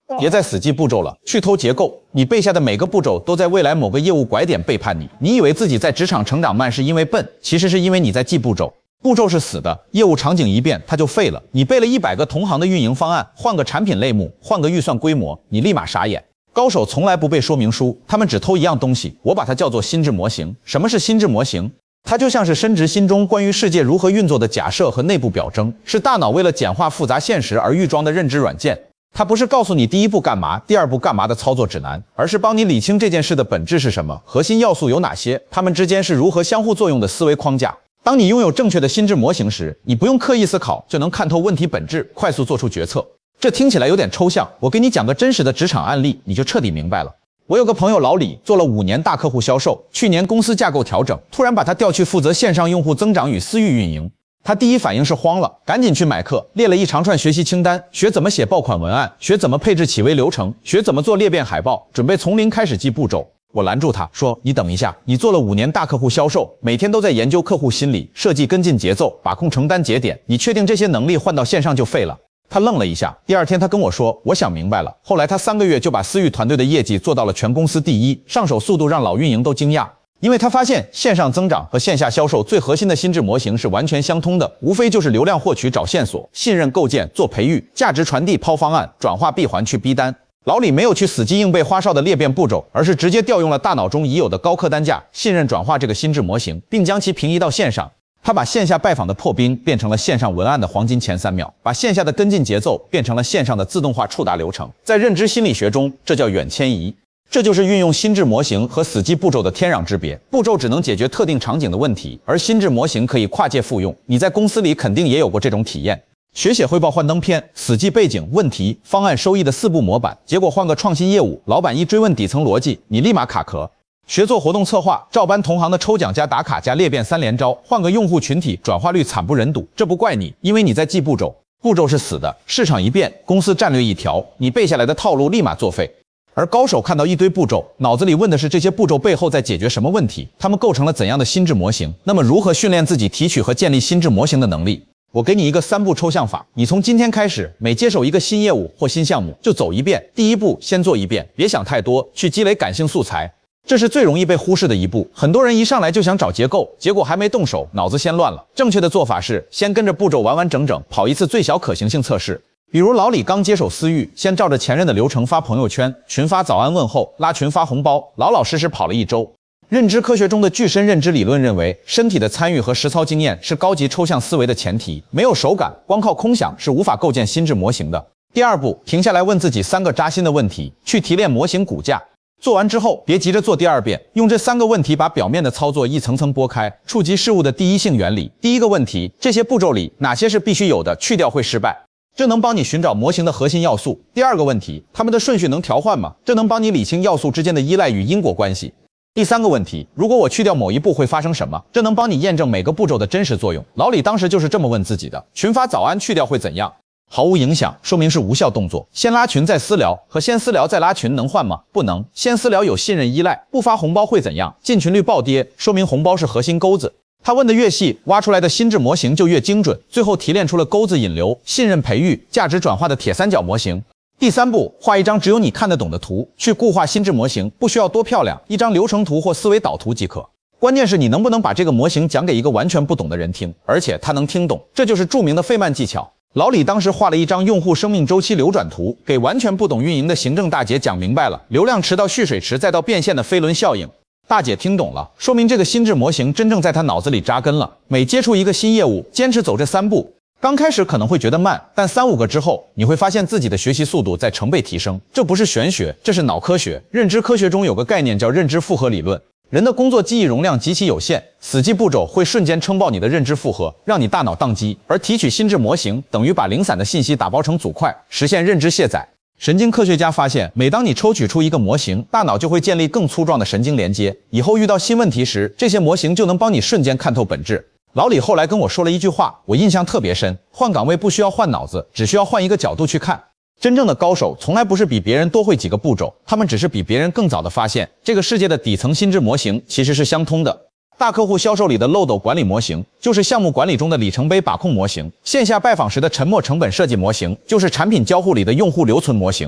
别再死记步骤了，去偷结构。你背下的每个步骤都在未来某个业务拐点背叛你。你以为自己在职场成长慢是因为笨，其实是因为你在记步骤。步骤是死的，业务场景一变它就废了。你背了100个同行的运营方案，换个产品类目，换个预算规模，你立马傻眼。高手从来不背说明书，他们只偷一样东西，我把它叫做心智模型。什么是心智模型？它就像是深植心中关于世界如何运作的假设和内部表征，是大脑为了简化复杂现实而预装的认知软件。它不是告诉你第一步干嘛，第二步干嘛的操作指南，而是帮你理清这件事的本质是什么，核心要素有哪些，它们之间是如何相互作用的思维框架。当你拥有正确的心智模型时，你不用刻意思考就能看透问题本质，快速做出决策。这听起来有点抽象，我给你讲个真实的职场案例，你就彻底明白了。我有个朋友老李，做了5年大客户销售，去年公司架构调整，突然把他调去负责线上用户增长与私域运营。他第一反应是慌了，赶紧去买课，列了一长串学习清单，学怎么写爆款文案，学怎么配置企微流程，学怎么做裂变海报，准备从零开始记步骤。我拦住他说，你等一下，你做了5年大客户销售，每天都在研究客户心理，设计跟进节奏，把控承担节点，你确定这些能力换到线上就废了？他愣了一下，第2天他跟我说，我想明白了。后来他3个月就把私域团队的业绩做到了全公司第1，上手速度让老运营都惊讶。因为他发现线上增长和线下销售最核心的心智模型是完全相通的，无非就是流量获取找线索，信任构建做培育，价值传递抛方案，转化闭环去逼单。老李没有去死记硬背花哨的裂变步骤，而是直接调用了大脑中已有的高客单价、信任转化这个心智模型，并将其平移到线上。他把线下拜访的破冰变成了线上文案的黄金前3秒，把线下的跟进节奏变成了线上的自动化触达流程。在认知心理学中，这叫远迁移。这就是运用心智模型和死记步骤的天壤之别。步骤只能解决特定场景的问题，而心智模型可以跨界复用。你在公司里肯定也有过这种体验。学写汇报幻灯片，死记背景、问题、方案、收益的4步模板，结果换个创新业务，老板一追问底层逻辑，你立马卡壳。学做活动策划，照搬同行的抽奖加打卡加裂变3连招，换个用户群体，转化率惨不忍睹。这不怪你，因为你在记步骤，步骤是死的，市场一变，公司战略一调，你背下来的套路立马作废。而高手看到一堆步骤，脑子里问的是这些步骤背后在解决什么问题，他们构成了怎样的心智模型。那么如何训练自己提取和建立心智模型的能力？我给你一个3步抽象法，你从今天开始，每接手一个新业务或新项目就走一遍。第1步，先做一遍，别想太多，去积累感性素材。这是最容易被忽视的一步，很多人一上来就想找结构，结果还没动手，脑子先乱了。正确的做法是，先跟着步骤完完整整跑一次最小可行性测试。比如老李刚接手私域，先照着前任的流程发朋友圈，群发早安问候，拉群发红包，老老实实跑了1周。认知科学中的具身认知理论认为，身体的参与和实操经验是高级抽象思维的前提，没有手感，光靠空想是无法构建心智模型的。第2步，停下来问自己3个扎心的问题，去提炼模型骨架。做完之后，别急着做第2遍，用这3个问题把表面的操作一层层剥开，触及事物的第一性原理。第1个问题，这些步骤里哪些是必须有的，去掉会失败？这能帮你寻找模型的核心要素。第2个问题，它们的顺序能调换吗？这能帮你理清要素之间的依赖与因果关系。第3个问题，如果我去掉某一步会发生什么？这能帮你验证每个步骤的真实作用。老李当时就是这么问自己的。群发早安去掉会怎样？毫无影响，说明是无效动作。先拉群再私聊和先私聊再拉群能换吗？不能。先私聊有信任依赖，不发红包会怎样？进群率暴跌，说明红包是核心钩子。他问的越细，挖出来的心智模型就越精准，最后提炼出了钩子引流、信任培育、价值转化的铁三角模型。第3步，画一张只有你看得懂的图，去固化心智模型，不需要多漂亮，一张流程图或思维导图即可。关键是你能不能把这个模型讲给一个完全不懂的人听，而且他能听懂，这就是著名的费曼技巧。老李当时画了一张用户生命周期流转图，给完全不懂运营的行政大姐讲明白了，流量池到蓄水池再到变现的飞轮效应。大姐听懂了，说明这个心智模型真正在她脑子里扎根了。每接触一个新业务，坚持走这3步，刚开始可能会觉得慢，但3、5个之后，你会发现自己的学习速度在成倍提升。这不是玄学，这是脑科学。认知科学中有个概念叫认知负荷理论。人的工作记忆容量极其有限，死记步骤会瞬间撑爆你的认知负荷，让你大脑宕机。而提取心智模型等于把零散的信息打包成组块，实现认知卸载。神经科学家发现，每当你抽取出一个模型，大脑就会建立更粗壮的神经连接，以后遇到新问题时，这些模型就能帮你瞬间看透本质。老李后来跟我说了一句话，我印象特别深：换岗位不需要换脑子，只需要换一个角度去看。真正的高手从来不是比别人多会几个步骤，他们只是比别人更早的发现，这个世界的底层心智模型其实是相通的。大客户销售里的漏斗管理模型，就是项目管理中的里程碑把控模型；线下拜访时的沉没成本设计模型，就是产品交互里的用户留存模型。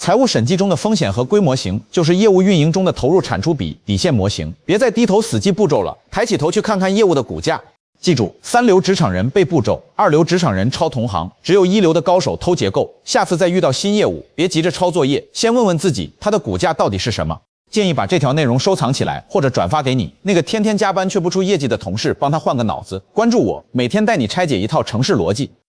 财务审计中的风险和规模型，就是业务运营中的投入产出比底线模型。别再低头死记步骤了，抬起头去看看业务的股价。记住，3流职场人背步骤，2流职场人抄同行，只有1流的高手偷结构。下次再遇到新业务，别急着抄作业，先问问自己，它的股价到底是什么？建议把这条内容收藏起来，或者转发给你那个天天加班却不出业绩的同事，帮他换个脑子。关注我，每天带你拆解一套程式逻辑。